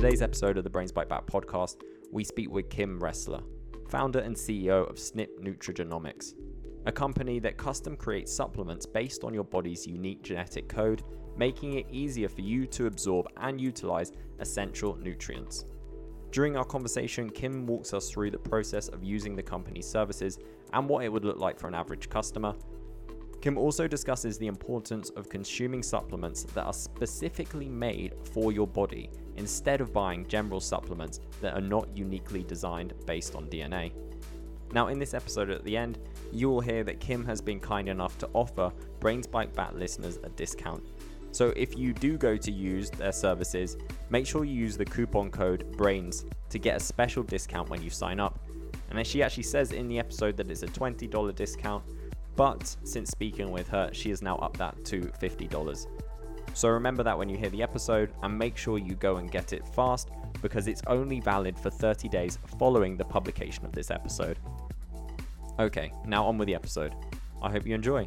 today's episode of the Brains Bite Back podcast, we speak with Kim Ressler, founder and CEO of SNP Nutrigenomics, a company that custom creates supplements based on your body's unique genetic code, making it easier for you to absorb and utilize essential nutrients. During our conversation, Kim walks us through the process of using the company's services and what it would look like for an average customer. Kim also discusses the importance of consuming supplements that are specifically made for your body instead of buying general supplements that are not uniquely designed based on DNA. Now, in this episode at the end, you will hear that Kim has been kind enough to offer Brains Bite Back listeners a discount. So if you do go to use their services, make sure you use the coupon code BRAINS to get a special discount when you sign up. And as she actually says in the episode that it's a $20 discount, but since speaking with her, she has now upped that to $50. So remember that when you hear the episode, and make sure you go and get it fast because it's only valid for 30 days following the publication of this episode. Okay, now on with the episode. I hope you enjoy.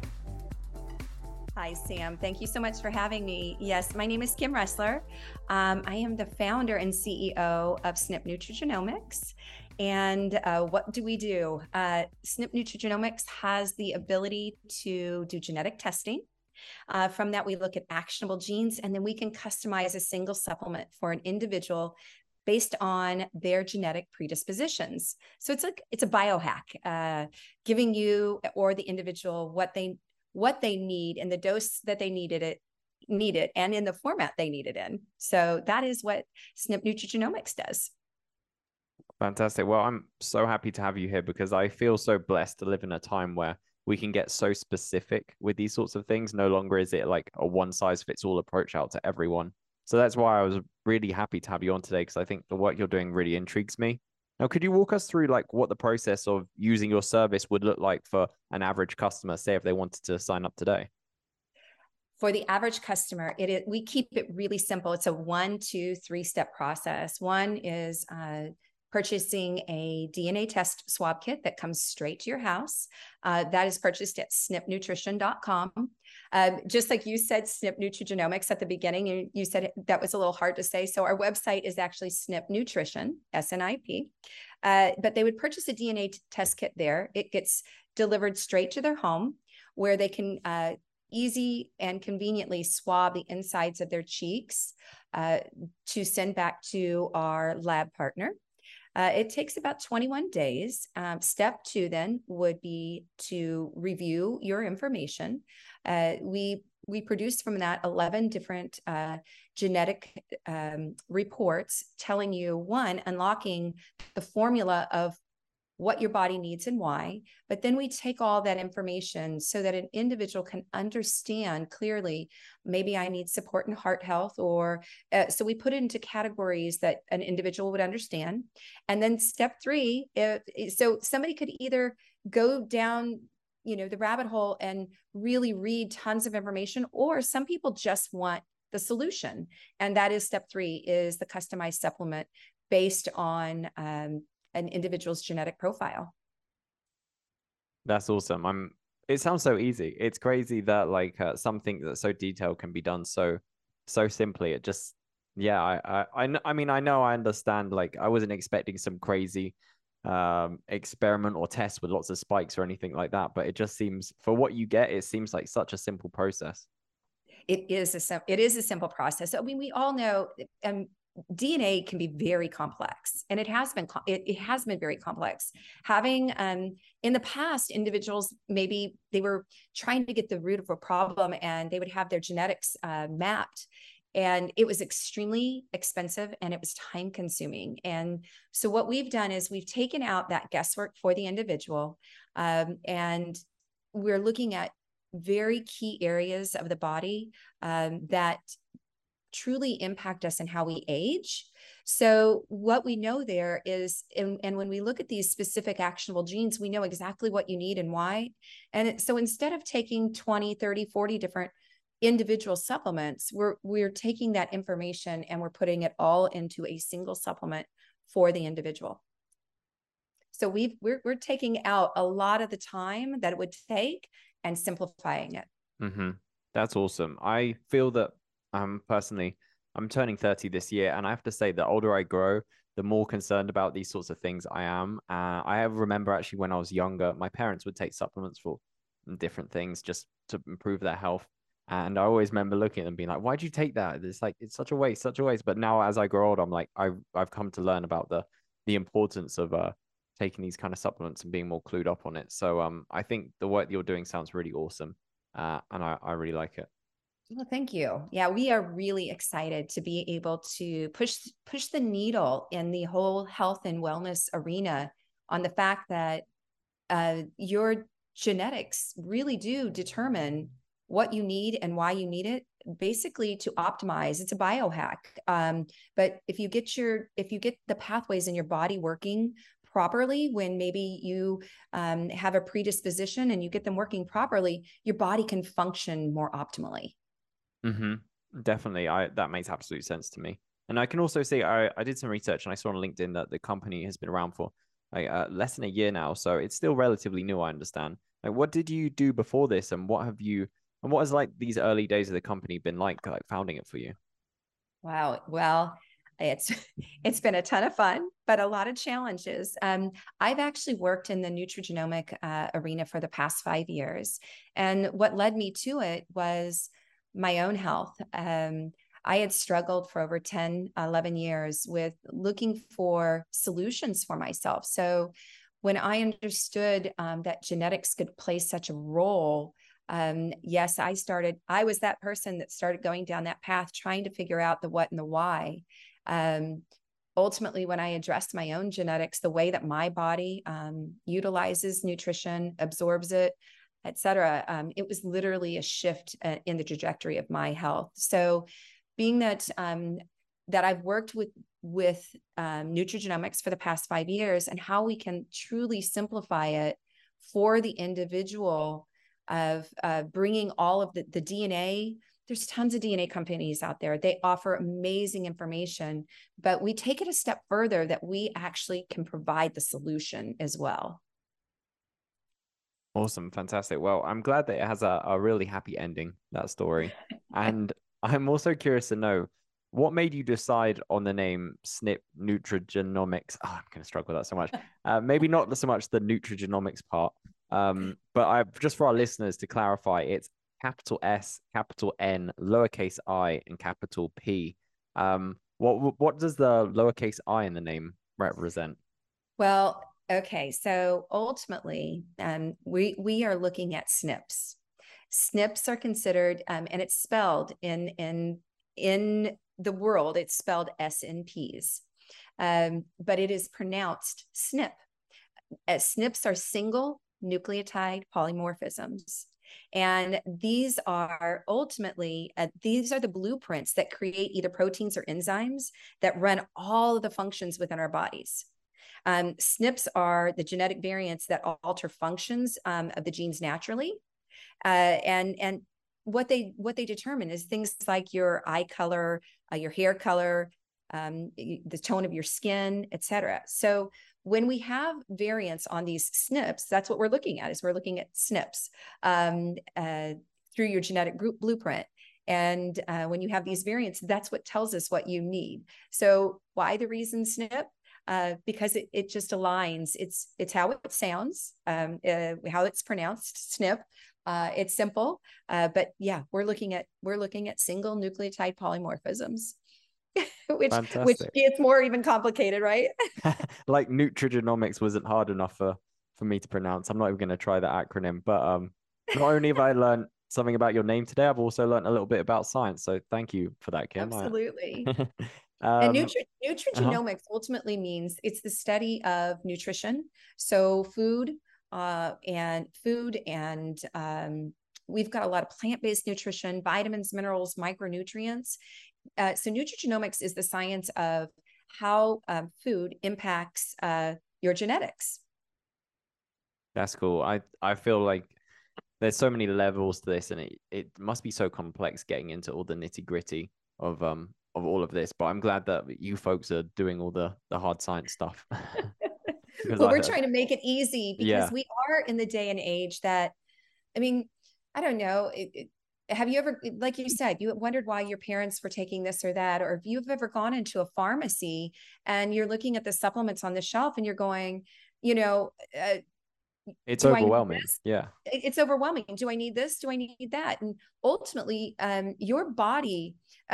Hi, Sam. Thank you so much for having me. Yes, my name is Kim Ressler. I am the founder and CEO of SNP Nutrigenomics. And what do we do? SNP Nutrigenomics has the ability to do genetic testing. From that, we look at actionable genes, and then we can customize a single supplement for an individual based on their genetic predispositions. So it's a biohack, giving you or the individual what they need and the dose that they need it and in the format they need it in. So that is what SNP Nutrigenomics does. Fantastic. Well, I'm so happy to have you here because I feel so blessed to live in a time where we can get so specific with these sorts of things. No longer is it like a one size fits all approach out to everyone. So that's why I was really happy to have you on today, because I think the work you're doing really intrigues me. Now, could you walk us through like what the process of using your service would look like for an average customer, say if they wanted to sign up today? For the average customer, we keep it really simple. It's a 1, 2, 3-step process. One is purchasing a DNA test swab kit that comes straight to your house. That is purchased at snpnutrition.com. Just like you said, SNP Nutrigenomics at the beginning, you said that was a little hard to say. So our website is actually SNP Nutrition, SNIP. But they would purchase a DNA test kit there. It gets delivered straight to their home where they can easy and conveniently swab the insides of their cheeks to send back to our lab partner. It takes about 21 days. Step 2 then would be to review your information. We produce from that 11 different genetic reports telling you, one, unlocking the formula of what your body needs and why, but then we take all that information so that an individual can understand clearly, maybe I need support in heart health, or so we put it into categories that an individual would understand. And then step 3, so somebody could either go down the rabbit hole and really read tons of information, or some people just want the solution. And that is step 3, is the customized supplement based on an individual's genetic profile. That's awesome. It sounds so easy. It's crazy that like something that's so detailed can be done so simply. It just, yeah, I mean, I know I understand, like I wasn't expecting some crazy experiment or test with lots of spikes or anything like that, but it just seems, for what you get, it seems like such a simple process. It is a simple process. I mean, we all know DNA can be very complex, and it has been very complex. Having in the past, individuals, maybe they were trying to get the root of a problem, and they would have their genetics mapped, and it was extremely expensive and it was time consuming. And so what we've done is we've taken out that guesswork for the individual, and we're looking at very key areas of the body that truly impact us in how we age. So what we know there is, and when we look at these specific actionable genes, we know exactly what you need and why. And so instead of taking 20, 30, 40 different individual supplements, we're taking that information and we're putting it all into a single supplement for the individual. So we're taking out a lot of the time that it would take and simplifying it. Mm-hmm. That's awesome. I feel that personally, I'm turning 30 this year, and I have to say, the older I grow, the more concerned about these sorts of things I am. I remember actually when I was younger, my parents would take supplements for different things just to improve their health. And I always remember looking at them being like, why'd you take that? It's like, it's such a waste, such a waste. But now as I grow older, I'm like, I've come to learn about the importance of taking these kind of supplements and being more clued up on it. So I think the work that you're doing sounds really awesome. And I really like it. Well, thank you. Yeah, we are really excited to be able to push the needle in the whole health and wellness arena on the fact that your genetics really do determine what you need and why you need it, basically to optimize. It's a biohack. But if you get the pathways in your body working properly, when maybe you have a predisposition and you get them working properly, your body can function more optimally. Definitely. That makes absolute sense to me. And I can also see I did some research and I saw on LinkedIn that the company has been around for like less than a year now, so it's still relatively new, I understand. Like, what did you do before this, and what has like these early days of the company been like founding it for you? Wow. Well, it's it's been a ton of fun, but a lot of challenges. I've actually worked in the nutrigenomic arena for the past 5 years, and what led me to it was my own health. I had struggled for over 10, 11 years with looking for solutions for myself. So when I understood that genetics could play such a role, yes, I was that person that started going down that path, trying to figure out the what and the why. Um, Ultimately, when I addressed my own genetics, the way that my body utilizes nutrition, absorbs it, et cetera, it was literally a shift in the trajectory of my health. So being that that I've worked with nutrigenomics for the past 5 years, and how we can truly simplify it for the individual of bringing all of the DNA. There's tons of DNA companies out there. They offer amazing information, but we take it a step further that we actually can provide the solution as well. Awesome, fantastic. Well, I'm glad that it has a really happy ending, that story. And I'm also curious to know what made you decide on the name SNP Nutrigenomics. Oh, I'm going to struggle with that so much. Maybe not so much the nutrigenomics part, but just for our listeners to clarify, it's capital S, capital N, lowercase I, and capital P. What does the lowercase I in the name represent? Well, okay. So ultimately, we are looking at SNPs. SNPs are considered, and it's spelled in the world, it's spelled SNPs, but it is pronounced SNP. SNPs are single nucleotide polymorphisms. And these are ultimately, these are the blueprints that create either proteins or enzymes that run all of the functions within our bodies. SNPs are the genetic variants that alter functions of the genes naturally. And what they determine is things like your eye color, your hair color, the tone of your skin, et cetera. So when we have variants on these SNPs, that's what we're looking at, is we're looking at SNPs through your genetic group blueprint. And when you have these variants, that's what tells us what you need. So why the reason SNP? Because it just aligns. It's how it sounds, how it's pronounced, SNP. It's simple, but yeah, we're looking at single nucleotide polymorphisms, which Fantastic. gets more even complicated, right? Like nutrigenomics wasn't hard enough for me to pronounce. I'm not even going to try that acronym. But not only have I learned something about your name today, I've also learned a little bit about science. So thank you for that, Kim. Absolutely. And Um, uh-huh. nutrigenomics ultimately means it's the study of nutrition. So and we've got a lot of plant-based nutrition, vitamins, minerals, micronutrients. So nutrigenomics is the science of how food impacts your genetics. That's cool. I feel like there's so many levels to this, and it must be so complex getting into all the nitty-gritty of all of this. But I'm glad that you folks are doing all the hard science stuff. Because Well, we're trying to make it easy because yeah. we are in the day and age that, I mean, I don't know. have you ever, like you said, you wondered why your parents were taking this or that, or if you've ever gone into a pharmacy and you're looking at the supplements on the shelf and you're going, you know, It's do I need overwhelming. this? Yeah. It's overwhelming. Do I need this? Do I need that? And ultimately, your body,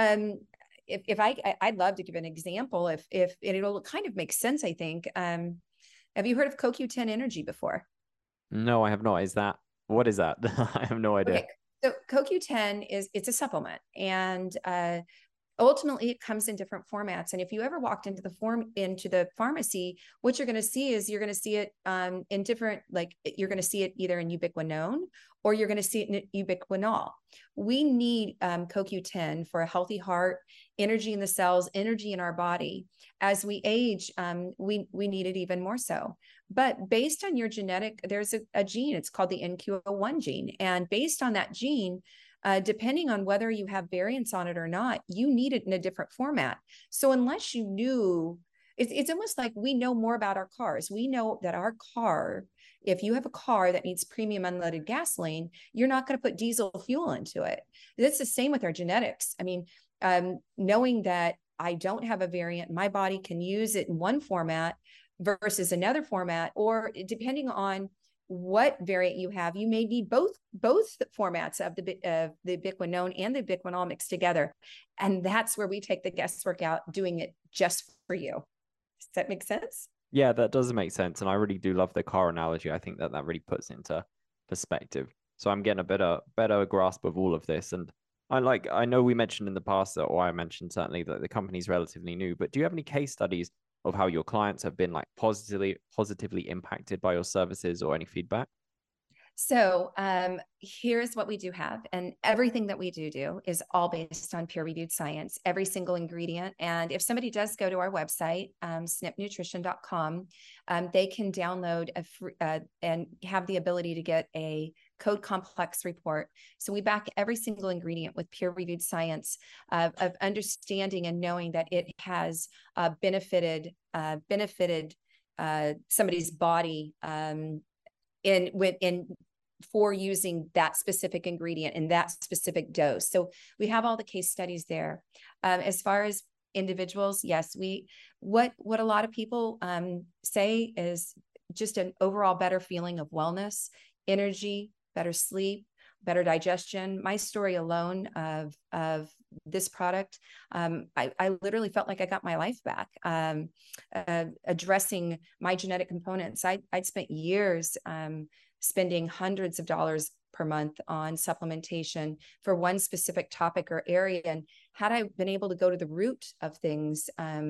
if I'd love to give an example, if it'll kind of make sense, I think. Have you heard of CoQ10 Energy before? No, I have not. What is that? I have no idea. Okay, so CoQ10 it's a supplement, and ultimately it comes in different formats. And if you ever walked into the pharmacy, what you're going to see is you're going to see it in different, like you're going to see it either in ubiquinone or you're going to see it in ubiquinol. We need CoQ10 for a healthy heart, energy in the cells, energy in our body. As we age, we need it even more so. But based on your genetic, there's a gene, it's called the NQO1 gene. And based on that gene, depending on whether you have variants on it or not, you need it in a different format. So unless you knew, it's almost like we know more about our cars. We know that our car, if you have a car that needs premium unleaded gasoline, you're not going to put diesel fuel into it. It's the same with our genetics. I mean, knowing that I don't have a variant, my body can use it in one format versus another format, or depending on what variant you have, you may need both formats of the ubiquinone and the ubiquinol mixed together. And that's where we take the guesswork out, doing it just for you. Does that make sense? Yeah, that does make sense. And I really do love the car analogy. I think that really puts into perspective. So I'm getting a better grasp of all of this. And I know we mentioned in the past that, or I mentioned certainly that the company's relatively new, but do you have any case studies of how your clients have been like positively impacted by your services or any feedback? So here's what we do have. And everything that we do is all based on peer-reviewed science, every single ingredient. And if somebody does go to our website, snipnutrition.com, they can download and have the ability to get a code complex report. So we back every single ingredient with peer-reviewed science of understanding and knowing that it has benefited somebody's body in for using that specific ingredient in that specific dose. So we have all the case studies there. As far as individuals, yes, what a lot of people say is just an overall better feeling of wellness, energy, better sleep, better digestion. My story alone of this product, I literally felt like I got my life back. Addressing my genetic components, I'd spent years spending hundreds of dollars per month on supplementation for one specific topic or area. And had I been able to go to the root of things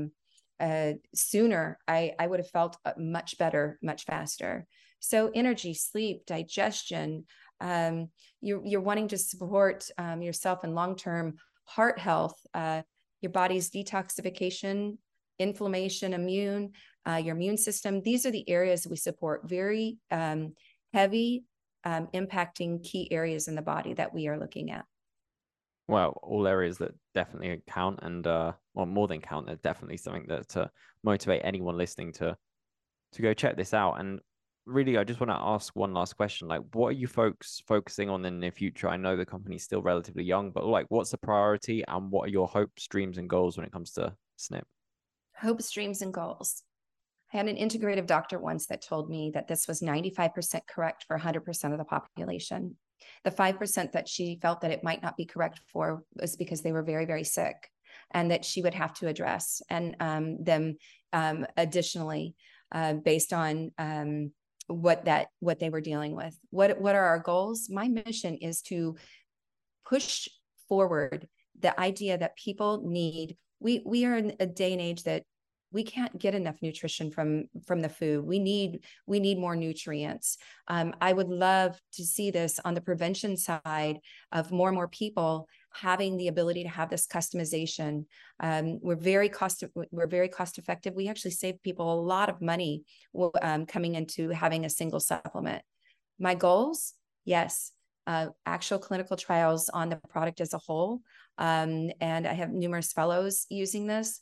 sooner, I would have felt much better, much faster. So energy, sleep, digestion, you're wanting to support yourself in long-term heart health, your body's detoxification, inflammation, your immune system. These are the areas we support, very heavy impacting key areas in the body that we are looking at. Well, all areas that definitely count and well, more than count. There's definitely something that to motivate anyone listening to go check this out. And really, I just want to ask one last question. Like, what are you folks focusing on in the future? I know the company's still relatively young, but like, what's the priority and what are your hopes, dreams, and goals when it comes to SNP? Hopes, dreams, and goals. I had an integrative doctor once that told me that this was 95% correct for 100% of the population. The 5% that she felt that it might not be correct for was because they were very, very sick and that she would have to address and them additionally based on what they were dealing with. What are our goals? My mission is to push forward the idea that people need. We are in a day and age that we can't get enough nutrition from the food. We need more nutrients. I would love to see this on the prevention side of more and more people having the ability to have this customization. We're very cost effective. We actually save people a lot of money coming into having a single supplement. My goals, yes, actual clinical trials on the product as a whole, and I have numerous fellows using this.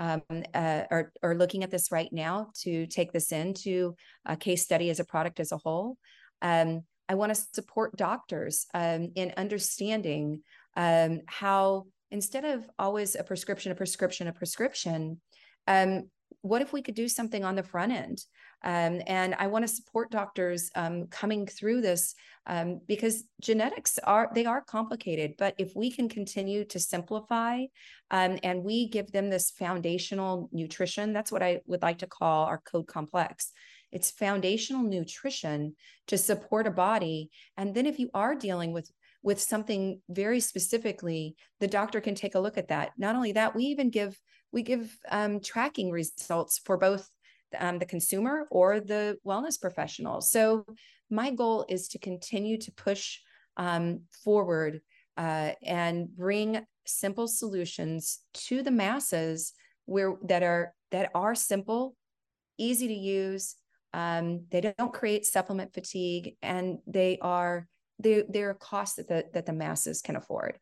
Are looking at this right now to take this into a case study as a product as a whole. I want to support doctors in understanding how instead of always a prescription, what if we could do something on the front end? And I want to support doctors coming through this because genetics are complicated, but if we can continue to simplify and we give them this foundational nutrition, that's what I would like to call our code complex. It's foundational nutrition to support a body. And then if you are dealing with something very specifically, the doctor can take a look at that. Not only that, we give tracking results for both the consumer or the wellness professional. So my goal is to continue to push forward and bring simple solutions to the masses that are simple, easy to use. They don't create supplement fatigue, and they're costs that the masses can afford.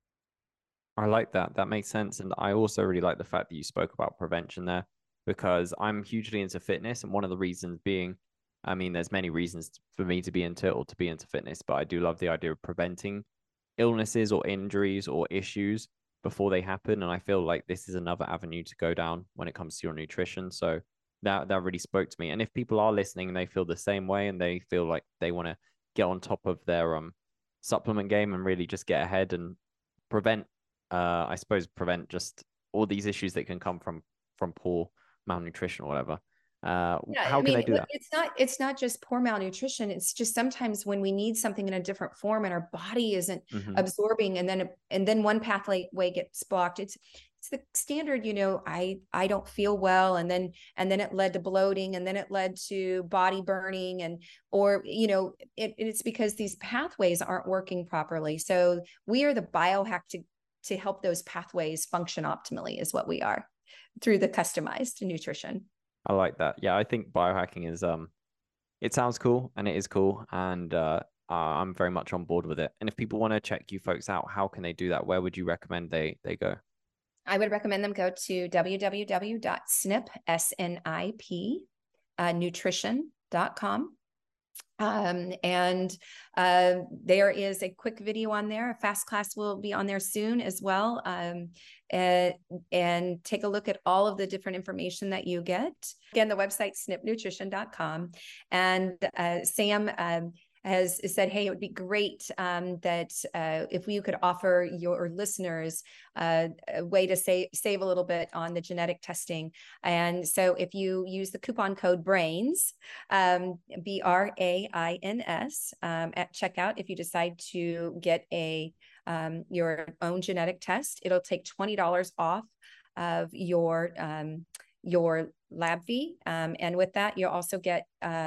I like that. That makes sense. And I also really like the fact that you spoke about prevention there, because I'm hugely into fitness. And one of the reasons being, I mean, there's many reasons for me to be into or to be into fitness, but I do love the idea of preventing illnesses or injuries or issues before they happen. And I feel like this is another avenue to go down when it comes to your nutrition. So that really spoke to me. And if people are listening and they feel the same way and they feel like they want to get on top of their supplement game and really just get ahead and prevent just all these issues that can come from poor malnutrition or whatever. How can they do that? It's not just poor malnutrition. It's just sometimes when we need something in a different form and our body isn't absorbing, and then one pathway gets blocked. It's the standard, I don't feel well, and then it led to bloating, and then it led to body burning, or it's because these pathways aren't working properly. So we are the biohack to help those pathways function optimally, is what we are, through the customized nutrition. I like that. Yeah, I think biohacking is it sounds cool, and it is cool, and I'm very much on board with it. And if people want to check you folks out, how can they do that? Where would you recommend they go? I would recommend them go to www.snip, nutrition.com. And there is a quick video on there. A fast class will be on there soon as well. And take a look at all of the different information that you get. Again, the website, snipnutrition.com. And Sam has said, hey, it would be great that if you could offer your listeners a way to save a little bit on the genetic testing. And so if you use the coupon code BRAINS, BRAINS, at checkout, if you decide to get your own genetic test, it'll take $20 off of your lab fee. And with that, you'll also get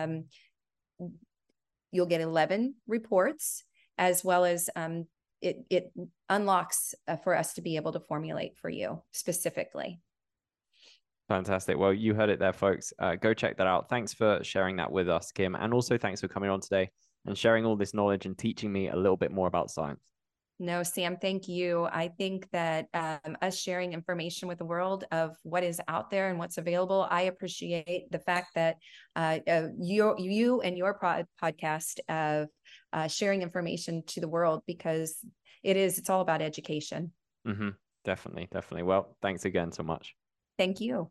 you'll get 11 reports, as well as it unlocks for us to be able to formulate for you specifically. Fantastic. Well, you heard it there, folks. Go check that out. Thanks for sharing that with us, Kim. And also thanks for coming on today and sharing all this knowledge and teaching me a little bit more about science. No, Sam, thank you. I think that us sharing information with the world of what is out there and what's available, I appreciate the fact that you and your podcast of sharing information to the world, because it's all about education. Definitely. Well, thanks again so much. Thank you.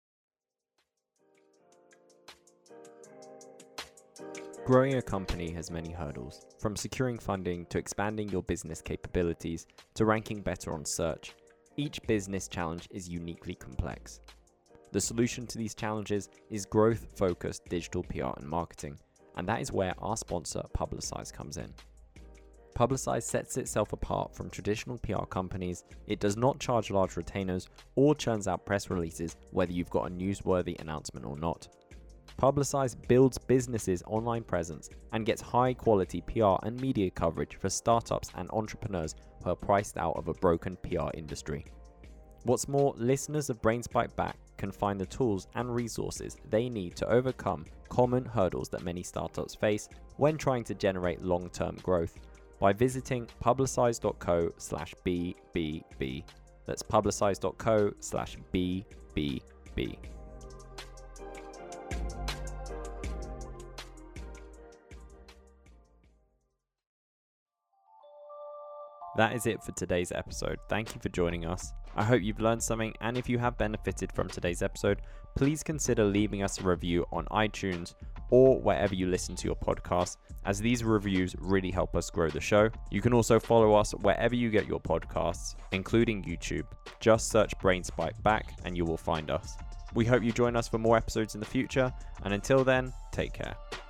Growing a company has many hurdles, from securing funding to expanding your business capabilities to ranking better on search. Each business challenge is uniquely complex. The solution to these challenges is growth-focused digital PR and marketing, and that is where our sponsor Publicize comes in. Publicize sets itself apart from traditional PR companies. It does not charge large retainers or churns out press releases whether you've got a newsworthy announcement or not. Publicize builds businesses' online presence and gets high-quality PR and media coverage for startups and entrepreneurs who are priced out of a broken PR industry. What's more, listeners of Brains Bite Back can find the tools and resources they need to overcome common hurdles that many startups face when trying to generate long-term growth by visiting publicize.co/BBB. That's publicize.co/BBB. That is it for today's episode. Thank you for joining us. I hope you've learned something, and if you have benefited from today's episode, please consider leaving us a review on iTunes or wherever you listen to your podcast, as these reviews really help us grow the show. You can also follow us wherever you get your podcasts, including YouTube. Just search BrainSpike Back and you will find us. We hope you join us for more episodes in the future, and until then, take care.